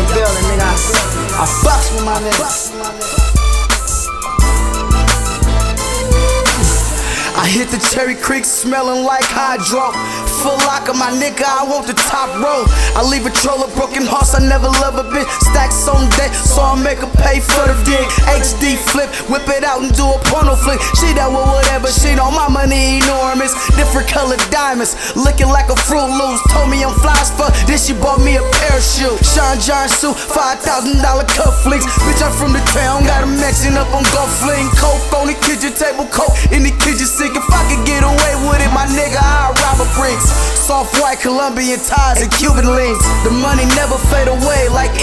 the building, nigga. I fucks with my niggas. I hit the Cherry Creek smelling like hydro. Full locker, my nigga, I want the top row. I leave a troller, broken hearts, I never love a bitch. Stacks on deck, so I make her pay for the dick. HD flip, whip it out and do a porno flick. She down with whatever, she know my money enormous. Different colored diamonds, looking like a Fruit Loops. Told me I'm fly as fuck, then she bought me a parachute. Sean John suit, $5,000 cufflinks. Bitch, I'm from the town, got a mixing up on golf fling. Coke on the kitchen table, coke in the kitchen sink. If I could get away with it, my nigga, I'd rob a Brinks. Soft white Colombian ties and Cuban links. The money never fade away like